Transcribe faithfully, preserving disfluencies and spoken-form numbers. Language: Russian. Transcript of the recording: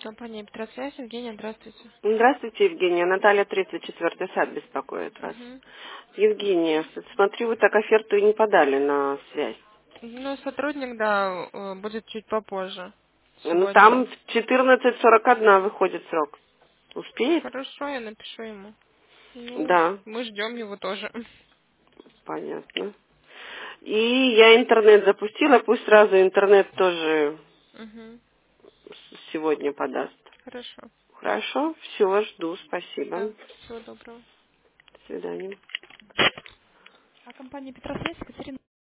Компания Петросвязь, Евгения, здравствуйте. Здравствуйте, Евгения. Наталья, тридцать четвёртый сад беспокоит вас. Мгм. Евгения, смотрю, вы так оферту и не подали на связь. Ну, сотрудник, да, э, будет чуть попозже. Ну, там Сегодня. в четырнадцать сорок один выходит срок. Успеет? Хорошо, я напишу ему. Ну, Да, мы ждем его тоже. понятно. И я интернет запустила, пусть сразу интернет тоже Угу. с- сегодня подаст. Хорошо. Хорошо, все, жду, спасибо. Да, До всего доброго. свидания. А компания Петросвязь, Екатерина